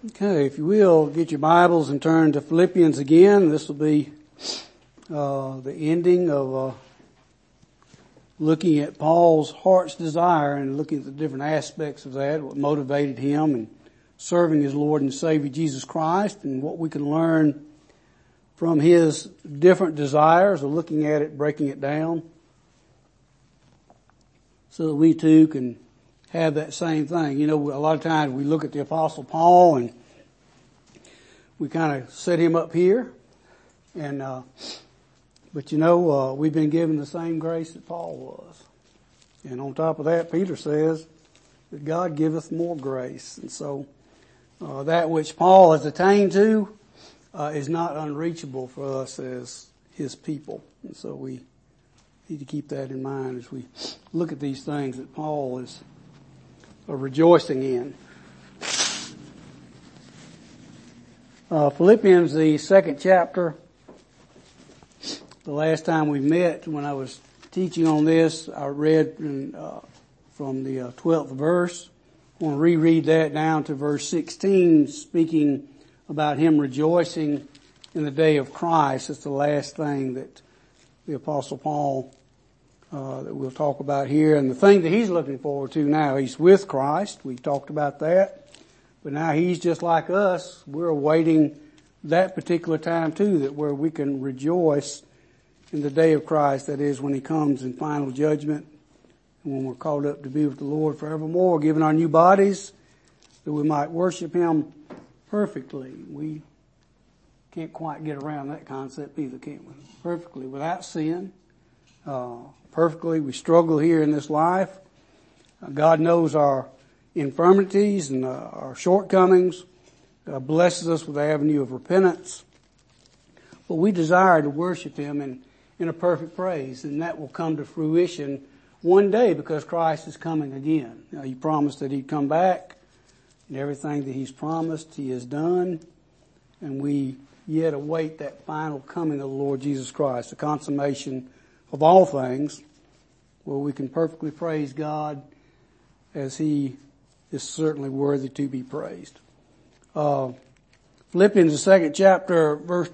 Okay, if you will, get your Bibles and turn to Philippians again. This will be the ending of looking at Paul's heart's desire and looking at the different aspects of that, what motivated him in serving his Lord and Savior Jesus Christ, and what we can learn from his different desires, of looking at it, breaking it down, so that we too can have that same thing. You know, a lot of times we look at the Apostle Paul and we kind of set him up here, and but you know, we've been given the same grace that Paul was. And on top of that, Peter says that God giveth more grace. And so that which Paul has attained to is not unreachable for us as his people. And so we need to keep that in mind as we look at these things that Paul is rejoicing in. Philippians, the second chapter. The last time we met, when I was teaching on this, I read from the 12th verse. I want to reread that down to verse 16, speaking about him rejoicing in the day of Christ. It's the last thing that the Apostle Paul that we'll talk about here, and the thing that he's looking forward to now. He's with Christ. We talked about that. But now he's just like us. We're awaiting that particular time too, that where we can rejoice in the day of Christ. That is when he comes in final judgment, and when we're called up to be with the Lord forevermore, given our new bodies, that we might worship him perfectly. We can't quite get around that concept either, can't we? Perfectly, without sin. Perfectly. We struggle here in this life. God knows our infirmities and our shortcomings. Blesses us with the avenue of repentance. But we desire to worship him in a perfect praise, and that will come to fruition one day because Christ is coming again. Now, he promised that he'd come back, and everything that he's promised he has done, and we yet await that final coming of the Lord Jesus Christ, the consummation of all things, where we can perfectly praise God as he is certainly worthy to be praised. Philippians, the second chapter, verse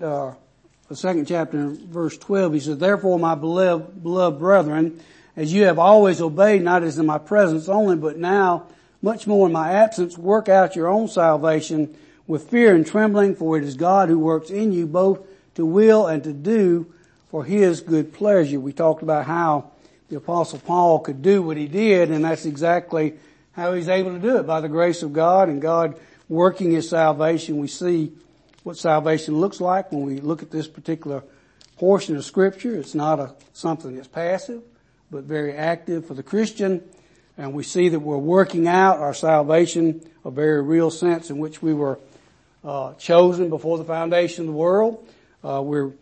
12, he says, "Therefore, my beloved brethren, as you have always obeyed, not as in my presence only, but now much more in my absence, work out your own salvation with fear and trembling, for it is God who works in you both to will and to do for his good pleasure." We talked about how the Apostle Paul could do what he did, and that's exactly how he's able to do it, by the grace of God and God working his salvation. We see what salvation looks like when we look at this particular portion of Scripture. It's not something that's passive, but very active for the Christian. And we see that we're working out our salvation, a very real sense in which we were chosen before the foundation of the world. We're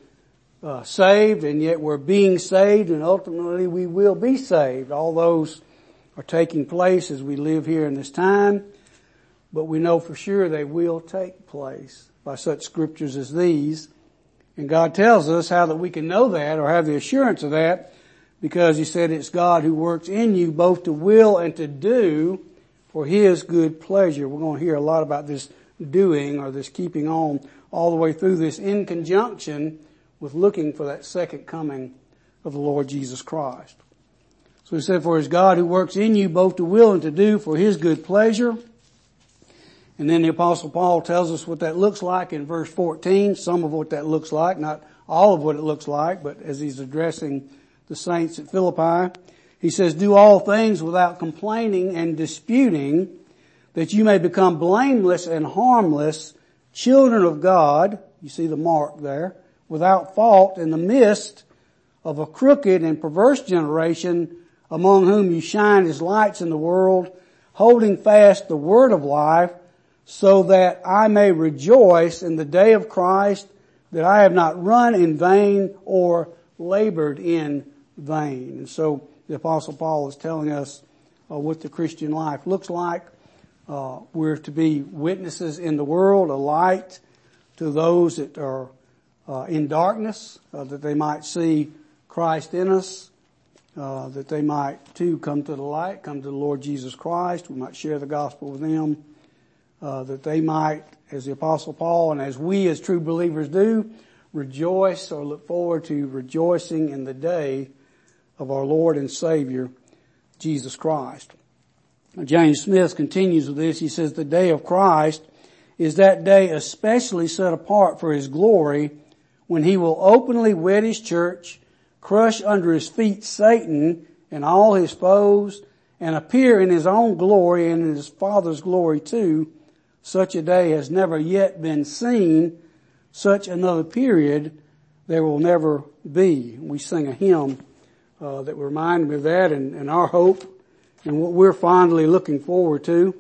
saved, and yet we're being saved, and ultimately we will be saved. All those are taking place as we live here in this time, but we know for sure they will take place by such scriptures as these. And God tells us how that we can know that, or have the assurance of that, because he said it's God who works in you both to will and to do for his good pleasure. We're going to hear a lot about this doing, or this keeping on, all the way through this, in conjunction with looking for that second coming of the Lord Jesus Christ. So he said, "For it is God who works in you both to will and to do for his good pleasure." And then the Apostle Paul tells us what that looks like in verse 14, some of what that looks like, not all of what it looks like, but as he's addressing the saints at Philippi, he says, "Do all things without complaining and disputing, that you may become blameless and harmless, children of God," you see the mark there, "without fault in the midst of a crooked and perverse generation, among whom you shine as lights in the world, holding fast the word of life, so that I may rejoice in the day of Christ, that I have not run in vain or labored in vain." And so the Apostle Paul is telling us what the Christian life looks like. We're to be witnesses in the world, a light to those that are in darkness, that they might see Christ in us, that they might too come to the light, come to the Lord Jesus Christ. We might share the gospel with them. that they might, as the Apostle Paul and as we as true believers do, rejoice or look forward to rejoicing in the day of our Lord and Savior, Jesus Christ. James Smith continues with this. He says, the day of Christ is that day especially set apart for His glory, when He will openly wed His church, crush under His feet Satan and all his foes, and appear in His own glory and in His Father's glory too. Such a day has never yet been seen. Such another period there will never be. We sing a hymn that reminded me of that and our hope and what we're fondly looking forward to.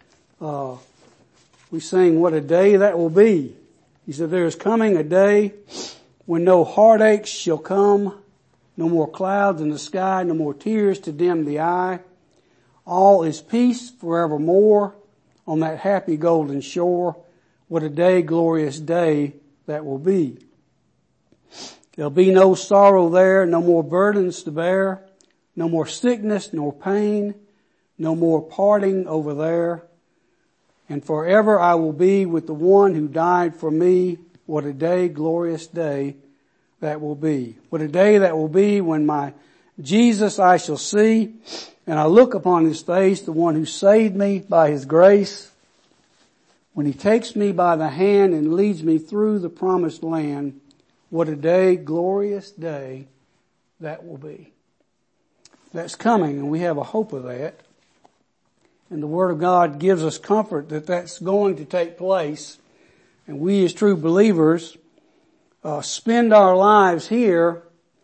We sing, what a day that will be. He said, there is coming a day when no heartaches shall come, no more clouds in the sky, no more tears to dim the eye. All is peace forevermore on that happy golden shore. What a day, glorious day that will be. There'll be no sorrow there, no more burdens to bear, no more sickness nor pain, no more parting over there. And forever I will be with the one who died for me. What a day, glorious day that will be. What a day that will be when my Jesus I shall see, and I look upon His face, the one who saved me by His grace. When He takes me by the hand and leads me through the promised land, what a day, glorious day that will be. That's coming, and we have a hope of that. And the Word of God gives us comfort that that's going to take place. And we as true believers spend our lives here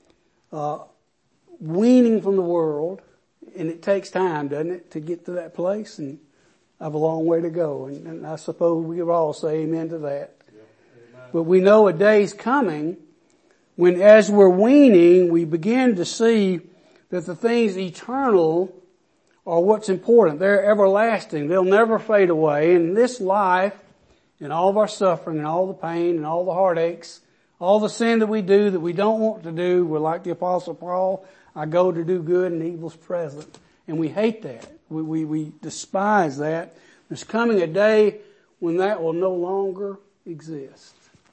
weaning from the world. And it takes time, doesn't it, to get to that place? And I have a long way to go. And I suppose we would all say amen to that. Yeah, but we know a day's coming when, as we're weaning, we begin to see that the things eternal are what's important. They're everlasting. They'll never fade away. And in this life, and all of our suffering and all the pain and all the heartaches, all the sin that we do that we don't want to do, we're like the Apostle Paul, I go to do good and evil's present. And we hate that. We despise that. There's coming a day when that will no longer exist.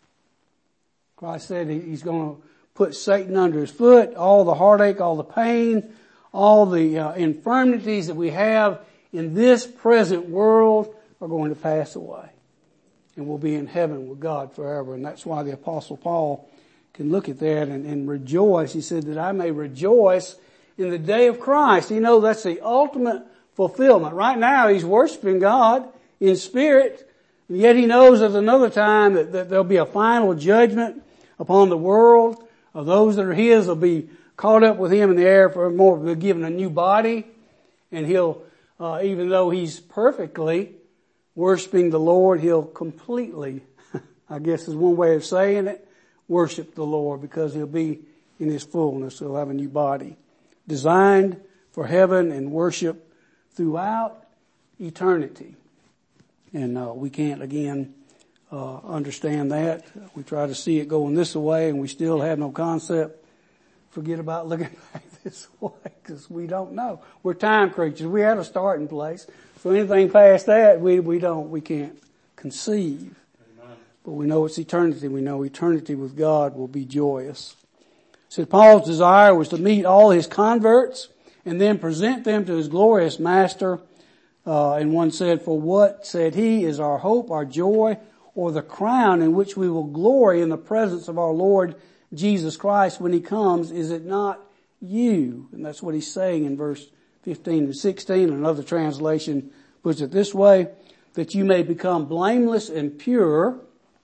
Christ said He's going to put Satan under His foot, all the heartache, all the pain, all the infirmities that we have in this present world are going to pass away. And we'll be in heaven with God forever. And that's why the Apostle Paul can look at that and rejoice. He said that I may rejoice in the day of Christ. You know, that's the ultimate fulfillment. Right now he's worshiping God in spirit, and yet he knows there's another time that there'll be a final judgment upon the world. Those that are His will be caught up with Him in the air forevermore. They'll be given a new body, and He'll, even though He's perfectly worshiping the Lord, He'll completely, I guess is one way of saying it, worship the Lord, because He'll be in His fullness. He'll have a new body designed for heaven and worship throughout eternity. And we can't, again, understand that. We try to see it going this way, and we still have no concept. Forget about looking back this way, because we don't know. We're time creatures. We had a starting place. So anything past that, we can't conceive. Amen. But we know it's eternity. We know eternity with God will be joyous. So Paul's desire was to meet all his converts and then present them to his glorious master. And one said, for what, said he, is our hope, our joy, or the crown in which we will glory in the presence of our Lord Jesus Christ when He comes? Is it not you? And that's what he's saying in verse 15 and 16. Another translation puts it this way, that you may become blameless and pure.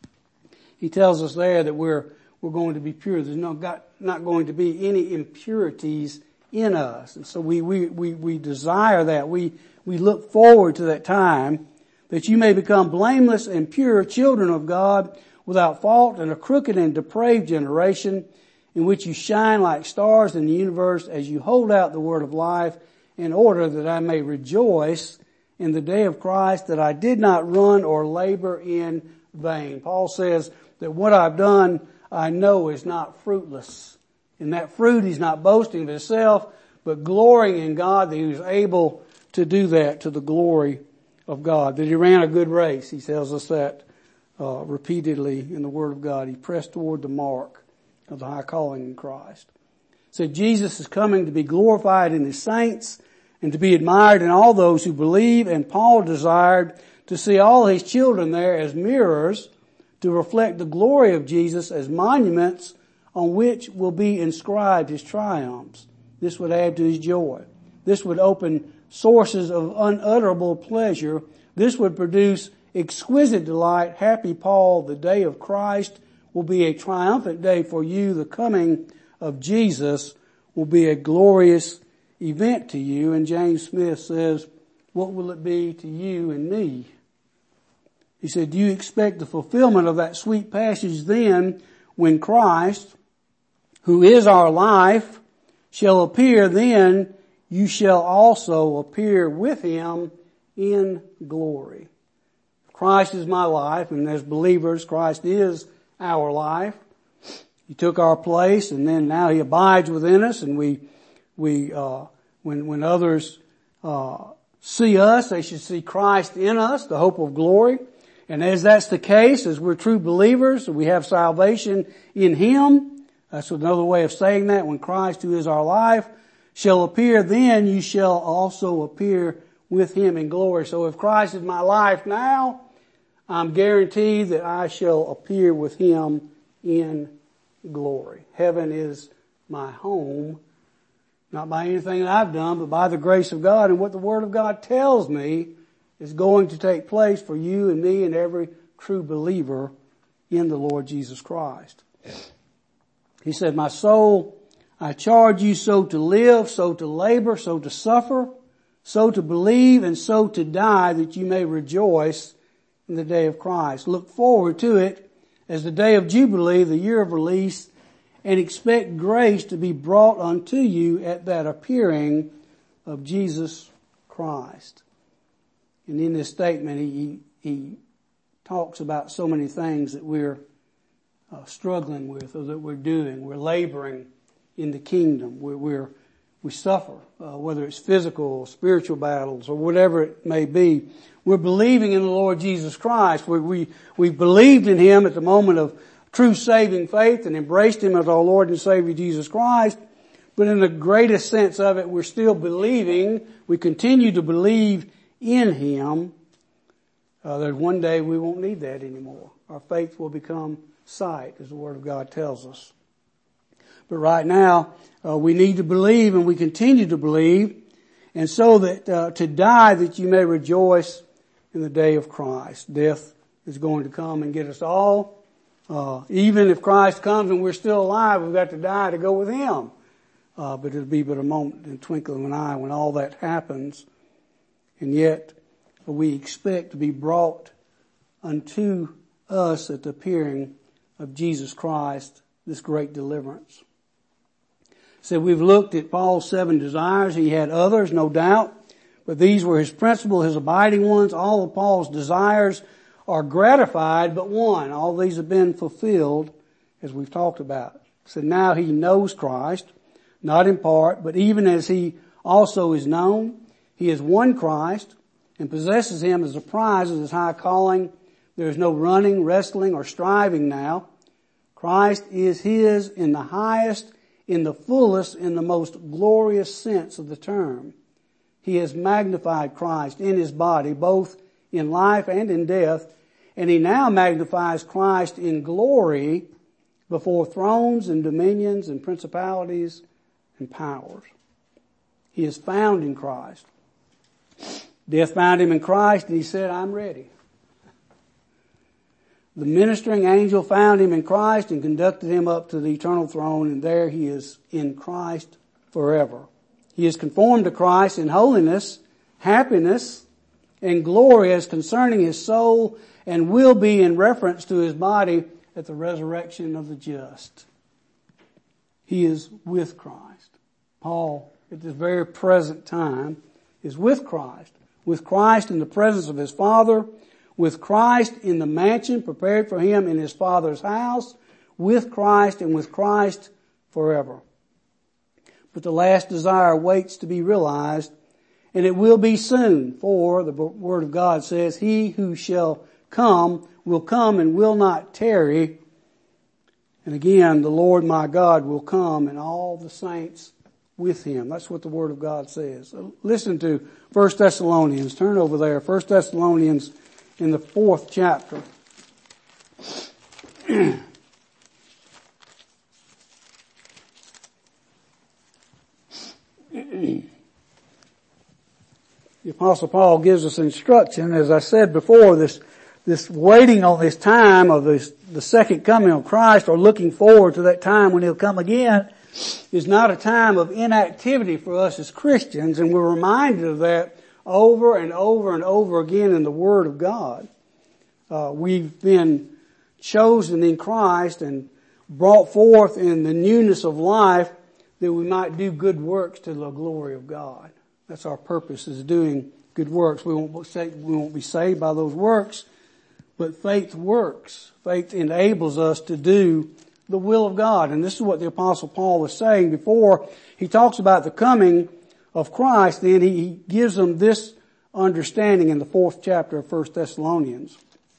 He tells us there that we're going to be pure. There's not going to be any impurities in us. And so we desire that. We look forward to that time, that you may become blameless and pure children of God, without fault in a crooked and depraved generation, in which you shine like stars in the universe as you hold out the word of life, in order that I may rejoice in the day of Christ, that I did not run or labor in vain. Paul says that what I've done I know is not fruitless. In that fruit he's not boasting of himself, but glorying in God that he was able to do that to the glory of God, that he ran a good race. He tells us that repeatedly in the Word of God. He pressed toward the mark of the high calling in Christ. So Jesus is coming to be glorified in his saints and to be admired in all those who believe, and Paul desired to see all his children there as mirrors to reflect the glory of Jesus as monuments on which will be inscribed his triumphs. This would add to his joy. This would open sources of unutterable pleasure. This would produce exquisite delight. Happy Paul, the day of Christ will be a triumphant day for you. The coming of Jesus will be a glorious event to you. And James Smith says, what will it be to you and me? He said, do you expect the fulfillment of that sweet passage then when Christ, who is our life, shall appear? Then you shall also appear with him in glory. Christ is my life, and as believers, Christ is our life. He took our place, and then now he abides within us, and when others see us, they should see Christ in us, the hope of glory. And as that's the case, as we're true believers, we have salvation in him. That's another way of saying that. When Christ, who is our life, shall appear, then you shall also appear with him in glory. So if Christ is my life now, I'm guaranteed that I shall appear with him in glory. Heaven is my home, not by anything that I've done, but by the grace of God. And what the Word of God tells me is going to take place for you and me and every true believer in the Lord Jesus Christ. He said, my soul, I charge you so to live, so to labor, so to suffer, so to believe, and so to die, that you may rejoice in the day of Christ. Look forward to it as the day of Jubilee, the year of release, and expect grace to be brought unto you at that appearing of Jesus Christ. And in this statement, he talks about so many things that we're struggling with, or that we're doing. We're laboring in the kingdom. We suffer, whether it's physical, spiritual battles, or whatever it may be. We're believing in the Lord Jesus Christ. We believed in him at the moment of true saving faith and embraced him as our Lord and Savior Jesus Christ. But in the greatest sense of it, we're still believing. We continue to believe in him. That one day we won't need that anymore. Our faith will become sight, as the Word of God tells us. But right now, we need to believe, and we continue to believe, and so that to die that you may rejoice in the day of Christ. Death is going to come and get us all. Even if Christ comes and we're still alive, we've got to die to go with him. But it'll be but a moment in the twinkling of an eye when all that happens. And yet we expect to be brought unto us at the appearing of Jesus Christ, this great deliverance. So we've looked at Paul's 7 desires. He had others, no doubt, but these were his principal, his abiding ones. All of Paul's desires are gratified, but one. All these have been fulfilled, as we've talked about. So now he knows Christ, not in part, but even as he also is known. He has won Christ and possesses him as a prize of his high calling. There is no running, wrestling, or striving now. Christ is his in the highest, in the fullest, in the most glorious sense of the term. He has magnified Christ in his body, both in life and in death, and he now magnifies Christ in glory before thrones and dominions and principalities and powers. He is found in Christ. Death found him in Christ, and he said, I'm ready. The ministering angel found him in Christ and conducted him up to the eternal throne, and there he is in Christ forever. He is conformed to Christ in holiness, happiness, and glory as concerning his soul, and will be in reference to his body at the resurrection of the just. He is with Christ. Paul, at this very present time, is with Christ in the presence of his Father, with Christ in the mansion prepared for him in his Father's house, with Christ and with Christ forever. But the last desire waits to be realized, and it will be soon. For the word of God says, he who shall come will come and will not tarry. And again, the Lord my God will come and all the saints with him. That's what the word of God says. Listen to 1 Thessalonians. Turn over there. 1 Thessalonians in the 4th chapter. The Apostle Paul gives us instruction, as I said before, this waiting on this time of the second coming of Christ, or looking forward to that time when he'll come again, is not a time of inactivity for us as Christians, and we're reminded of that over and over and over again in the Word of God. We've been chosen in Christ and brought forth in the newness of life that we might do good works to the glory of God. That's our purpose, is doing good works. We won't be saved by those works, but faith works. Faith enables us to do the will of God. And this is what the Apostle Paul was saying before he talks about the coming of Christ. Then he gives them this understanding in the 4th chapter of 1 Thessalonians.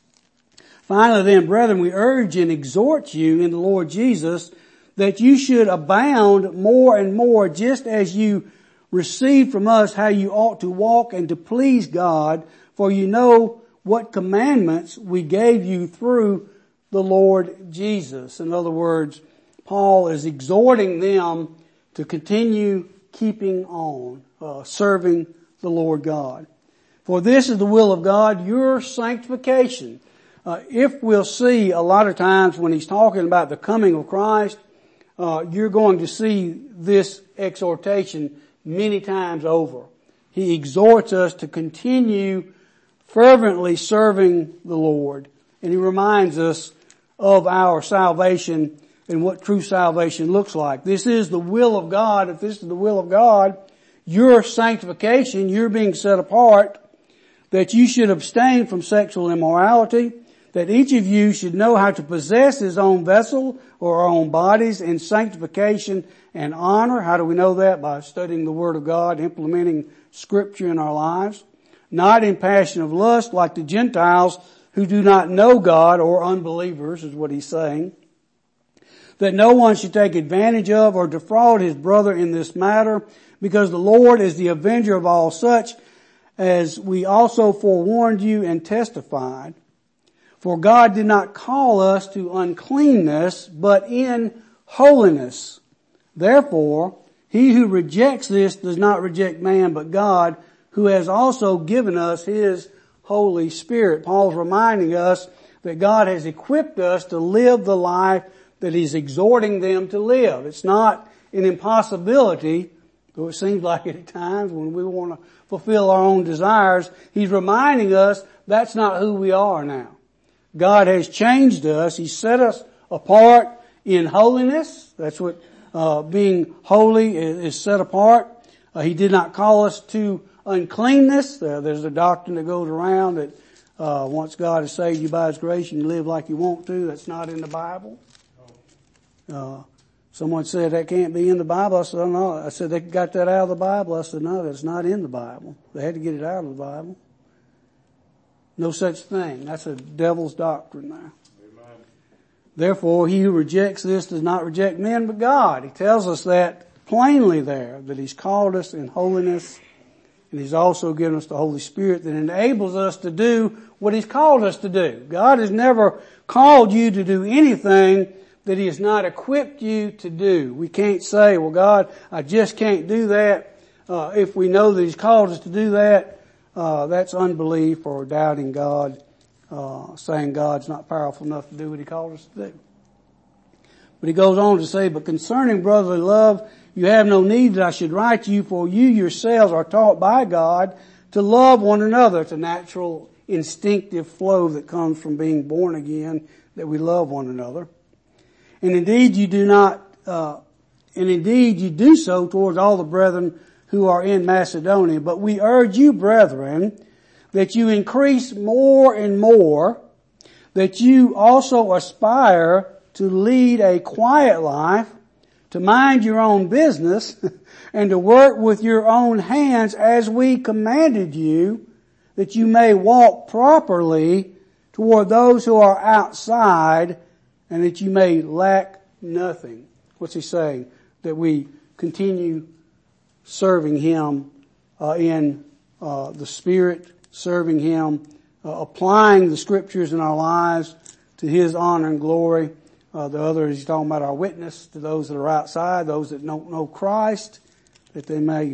Finally then, brethren, we urge and exhort you in the Lord Jesus that you should abound more and more, just as you received from us how you ought to walk and to please God, for you know what commandments we gave you through the Lord Jesus. In other words, Paul is exhorting them to continue keeping on, serving the Lord God. For this is the will of God, your sanctification. If we'll see a lot of times when he's talking about the coming of Christ, you're going to see this exhortation many times over. He exhorts us to continue fervently serving the Lord. And he reminds us of our salvation and what true salvation looks like. This is the will of God. If this is the will of God, your sanctification, you're being set apart, that you should abstain from sexual immorality, that each of you should know how to possess his own vessel or our own bodies in sanctification and honor. How do we know that? By studying the Word of God, implementing Scripture in our lives. Not in passion of lust like the Gentiles who do not know God, or unbelievers is what he's saying. That no one should take advantage of or defraud his brother in this matter, because the Lord is the avenger of all such, as we also forewarned you and testified. For God did not call us to uncleanness, but in holiness. Therefore, he who rejects this does not reject man, but God, who has also given us his Holy Spirit. Paul's reminding us that God has equipped us to live the life that he's exhorting them to live. It's not an impossibility, though it seems like it at times when we want to fulfill our own desires. He's reminding us that's not who we are now. God has changed us. He set us apart in holiness. That's what being holy is, set apart. He did not call us to uncleanness. There's a doctrine that goes around that once God has saved you by his grace, you live like you want to. That's not in the Bible. Someone said that can't be in the Bible. I said, no. I said, they got that out of the Bible. I said, no, that's not in the Bible. They had to get it out of the Bible. No such thing. That's a devil's doctrine there. Amen. Therefore, he who rejects this does not reject men but God. He tells us that plainly there, that he's called us in holiness, and he's also given us the Holy Spirit that enables us to do what he's called us to do. God has never called you to do anything that he has not equipped you to do. We can't say, well, God, I just can't do that. If we know that he's called us to do that, that's unbelief or doubting God, saying God's not powerful enough to do what he called us to do. But he goes on to say, but concerning brotherly love, you have no need that I should write to you, for you yourselves are taught by God to love one another. It's a natural, instinctive flow that comes from being born again, that we love one another. And indeed you do so towards all the brethren who are in Macedonia. But we urge you, brethren, that you increase more and more, that you also aspire to lead a quiet life, to mind your own business and to work with your own hands as we commanded you, that you may walk properly toward those who are outside, and that you may lack nothing. What's he saying? That we continue serving Him in the Spirit, serving Him, applying the Scriptures in our lives to His honor and glory. The other, he's talking about our witness to those that are outside, those that don't know Christ, that they may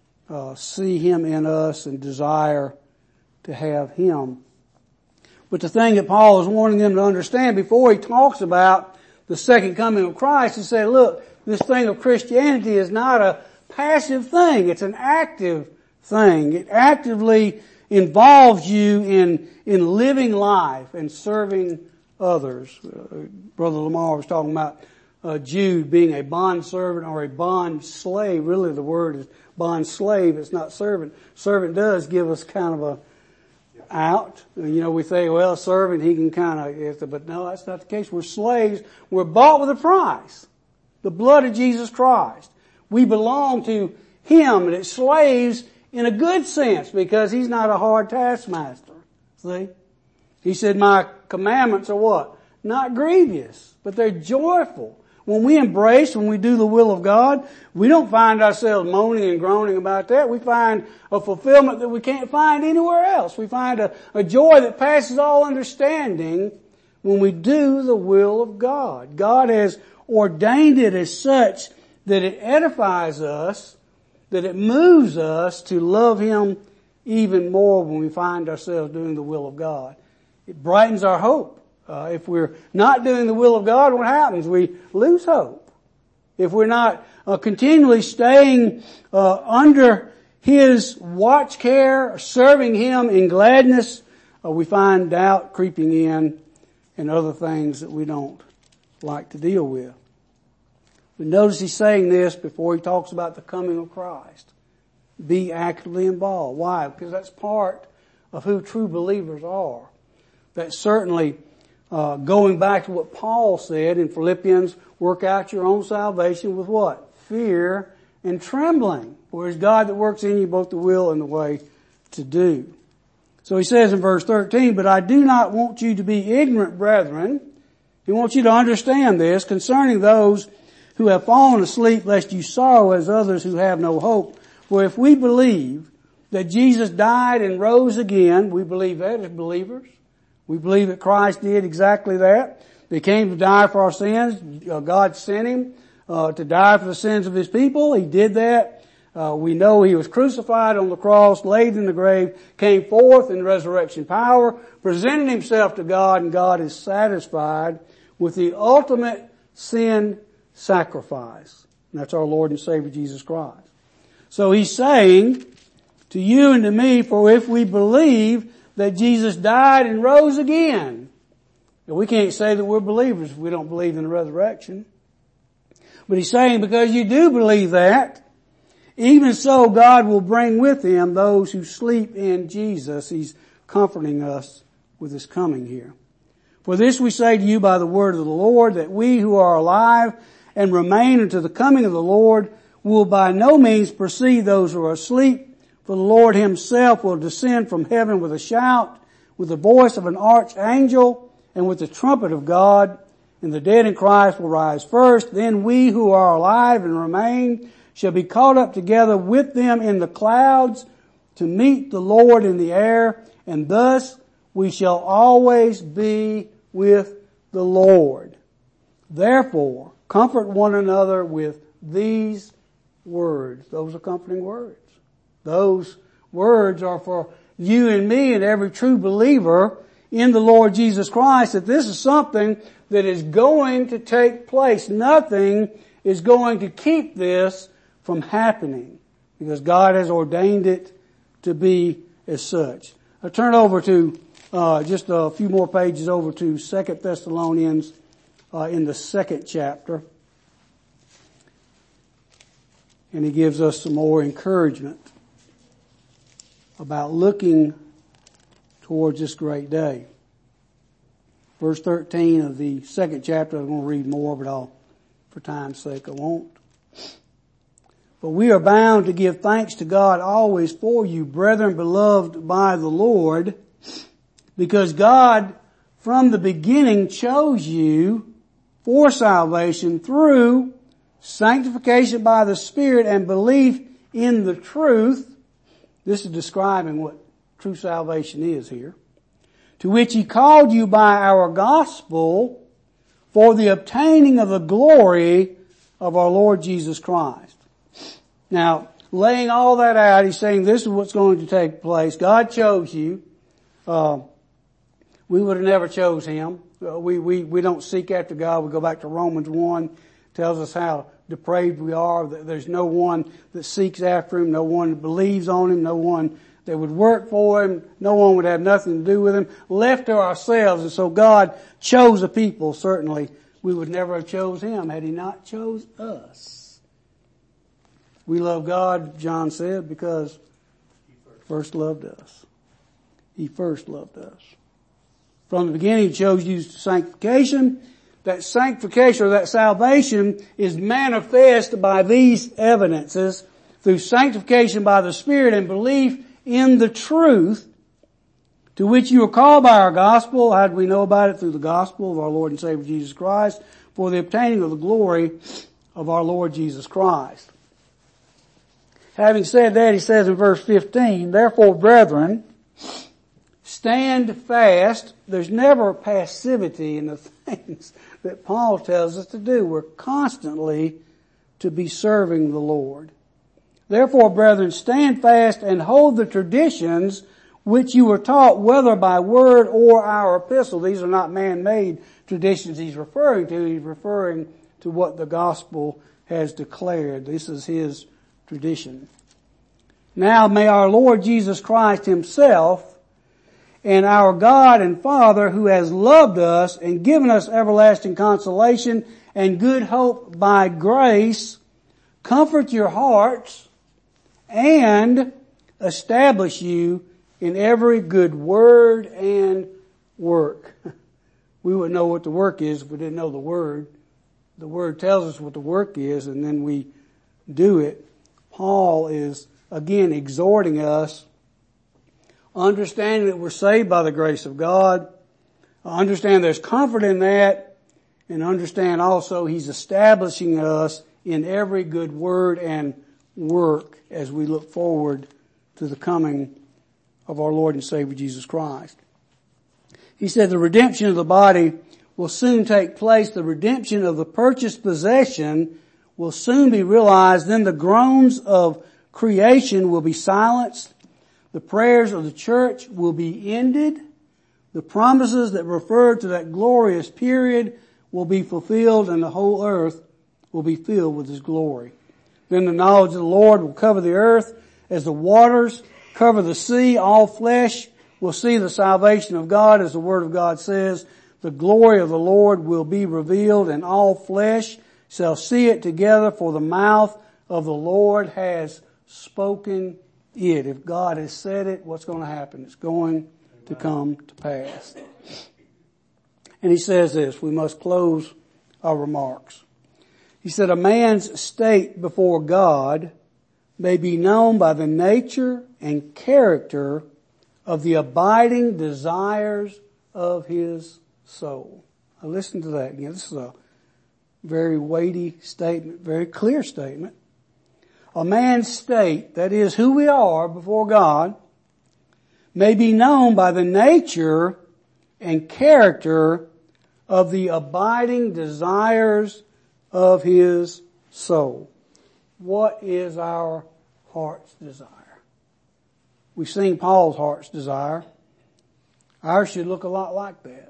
see Him in us and desire to have Him. But the thing that Paul is wanting them to understand before he talks about the second coming of Christ, he said, look, this thing of Christianity is not a passive thing. It's an active thing. It actively involves you in living life and serving others. Brother Lamar was talking about Jude being a bond servant or a bond slave. Really the word is bond slave. It's not servant. Servant does give us kind of a out. You know, we say, well, servant, he can kind of, but no, that's not the case. We're slaves. We're bought with a price. The blood of Jesus Christ. We belong to Him, and it's slaves in a good sense because He's not a hard taskmaster. See? He said, my commandments are what? Not grievous, but they're joyful. When we embrace, when we do the will of God, we don't find ourselves moaning and groaning about that. We find a fulfillment that we can't find anywhere else. We find a joy that passes all understanding when we do the will of God. God has ordained it as such that it edifies us, that it moves us to love Him even more when we find ourselves doing the will of God. It brightens our hope. If we're not doing the will of God, what happens? We lose hope. If we're not continually staying under His watch care, serving Him in gladness, we find doubt creeping in and other things that we don't like to deal with. But notice he's saying this before he talks about the coming of Christ. Be actively involved. Why? Because that's part of who true believers are. That's certainly going back to what Paul said in Philippians, work out your own salvation with what? Fear and trembling. For it's God that works in you both the will and the way to do. So he says in verse 13, but I do not want you to be ignorant, brethren. He wants you to understand this concerning those who have fallen asleep, lest you sorrow as others who have no hope. For if we believe that Jesus died and rose again, we believe that as believers. We believe that Christ did exactly that. He came to die for our sins. God sent Him to die for the sins of His people. He did that. We know He was crucified on the cross, laid in the grave, came forth in resurrection power, presented Himself to God, and God is satisfied with the ultimate sin sacrifice. And that's our Lord and Savior Jesus Christ. So He's saying to you and to me, for if we believe that Jesus died and rose again, we can't say that we're believers if we don't believe in the resurrection. But He's saying because you do believe that, even so God will bring with Him those who sleep in Jesus. He's comforting us with His coming here. For this we say to you by the word of the Lord, that we who are alive and remain unto the coming of the Lord will by no means precede those who are asleep. For the Lord Himself will descend from heaven with a shout, with the voice of an archangel, and with the trumpet of God. And the dead in Christ will rise first. Then we who are alive and remain shall be caught up together with them in the clouds to meet the Lord in the air. And thus we shall always be with the Lord. Therefore, comfort one another with these words. Those are comforting words. Those words are for you and me and every true believer in the Lord Jesus Christ, that this is something that is going to take place. Nothing is going to keep this from happening because God has ordained it to be as such. I turn over to just a few more pages over to 2 Thessalonians in the 2nd chapter. And he gives us some more encouragement about looking towards this great day. Verse 13 of the 2nd chapter, I'm going to read more, but I'll For time's sake, I won't. But we are bound to give thanks to God always for you, brethren beloved by the Lord, because God from the beginning chose you for salvation through sanctification by the Spirit and belief in the truth. This is describing what true salvation is here. To which He called you by our gospel for the obtaining of the glory of our Lord Jesus Christ. Now, laying all that out, He's saying this is what's going to take place. God chose you. We would have never chose Him. We don't seek after God. We go back to Romans 1, tells us how depraved we are. There's no one that seeks after Him, no one that believes on Him, no one that would work for Him, no one would have nothing to do with Him, left to ourselves. And so God chose a people. Certainly we would never have chose Him had He not chose us. We love God, John said, because He first loved us. He first loved us. From the beginning He chose you to sanctification. That sanctification or that salvation is manifest by these evidences through sanctification by the Spirit and belief in the truth to which you are called by our gospel. How do we know about it? Through the gospel of our Lord and Savior Jesus Christ for the obtaining of the glory of our Lord Jesus Christ. Having said that, he says in verse 15, therefore, brethren, stand fast. There's never passivity in the things that Paul tells us to do. We're constantly to be serving the Lord. Therefore, brethren, stand fast and hold the traditions which you were taught, whether by word or our epistle. These are not man-made traditions he's referring to. He's referring to what the gospel has declared. This is his tradition. Now may our Lord Jesus Christ Himself and our God and Father, who has loved us and given us everlasting consolation and good hope by grace, comfort your hearts and establish you in every good word and work. We wouldn't know what the work is if we didn't know the word. The word tells us what the work is, and then we do it. Paul is again exhorting us, understanding that we're saved by the grace of God, understand there's comfort in that, and understand also He's establishing us in every good word and work as we look forward to the coming of our Lord and Savior Jesus Christ. He said the redemption of the body will soon take place. The redemption of the purchased possession will soon be realized. Then the groans of creation will be silenced. The prayers of the church will be ended. The promises that refer to that glorious period will be fulfilled, and the whole earth will be filled with His glory. Then the knowledge of the Lord will cover the earth as the waters cover the sea. All flesh will see the salvation of God, as the Word of God says. The glory of the Lord will be revealed, and all flesh shall see it together, for the mouth of the Lord has spoken it. If God has said it, what's going to happen? It's going to come to pass. And he says this, we must close our remarks. He said, a man's state before God may be known by the nature and character of the abiding desires of his soul. Now listen to that again. This is a very weighty statement, very clear statement. A man's state, that is who we are before God, may be known by the nature and character of the abiding desires of his soul. What is our heart's desire? We've seen Paul's heart's desire. Ours should look a lot like that.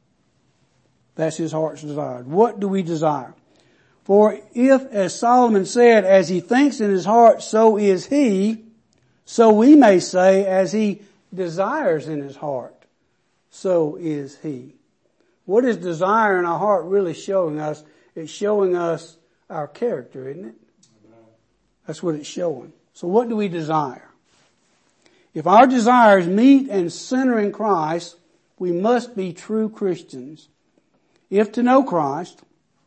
That's his heart's desire. What do we desire? For if, as Solomon said, as he thinks in his heart, so is he, so we may say, as he desires in his heart, so is he. What is desire in our heart really showing us? It's showing us our character, isn't it? That's what it's showing. So what do we desire? If our desires meet and center in Christ, we must be true Christians. If to know Christ,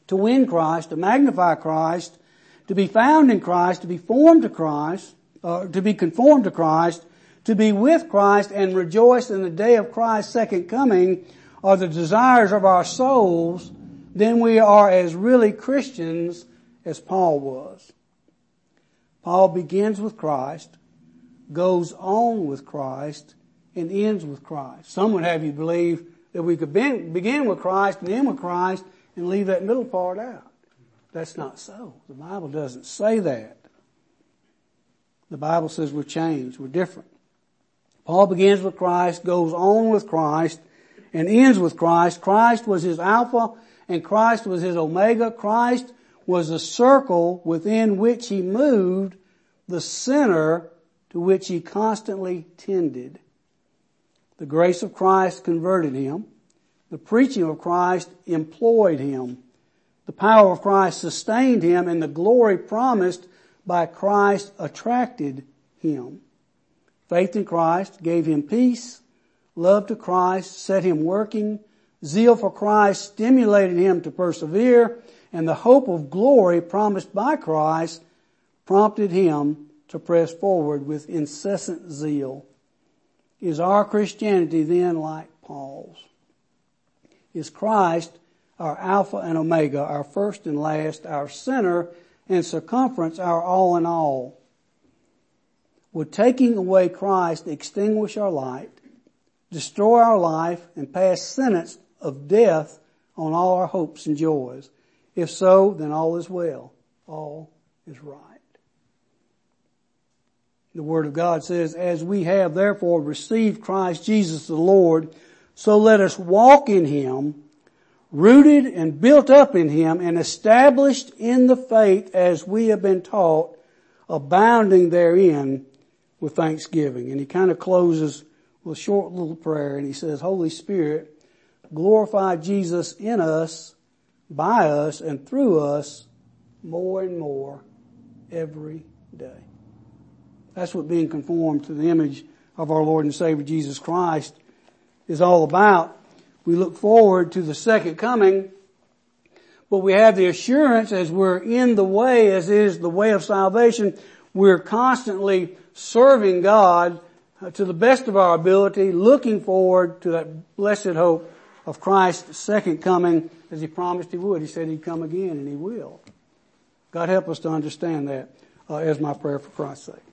to win Christ, to magnify Christ, to be found in Christ, to be formed to Christ, to be conformed to Christ, to be with Christ and rejoice in the day of Christ's second coming are the desires of our souls, then we are as really Christians as Paul was. Paul begins with Christ, goes on with Christ, and ends with Christ. Some would have you believe that we could begin with Christ and end with Christ and leave that middle part out. That's not so. The Bible doesn't say that. The Bible says we're changed, we're different. Paul begins with Christ, goes on with Christ, and ends with Christ. Christ was his Alpha and Christ was his Omega. Christ was the circle within which he moved, the center to which he constantly tended. The grace of Christ converted him. The preaching of Christ employed him. The power of Christ sustained him, and the glory promised by Christ attracted him. Faith in Christ gave him peace. Love to Christ set him working. Zeal for Christ stimulated him to persevere. And the hope of glory promised by Christ prompted him to press forward with incessant zeal. Is our Christianity then like Paul's? Is Christ our Alpha and Omega, our first and last, our center and circumference, our all in all? Would taking away Christ extinguish our light, destroy our life, and pass sentence of death on all our hopes and joys? If so, then all is well. All is right. The Word of God says, as we have therefore received Christ Jesus the Lord, so let us walk in him, rooted and built up in him, and established in the faith as we have been taught, abounding therein with thanksgiving. And he kind of closes with a short little prayer, and he says, Holy Spirit, glorify Jesus in us, by us, and through us more and more every day. That's what being conformed to the image of our Lord and Savior Jesus Christ is all about. We look forward to the second coming, but we have the assurance as we're in the way, as is the way of salvation, we're constantly serving God to the best of our ability, looking forward to that blessed hope of Christ's second coming, as he promised he would. He said he'd come again, and he will. God help us to understand that as my prayer for Christ's sake.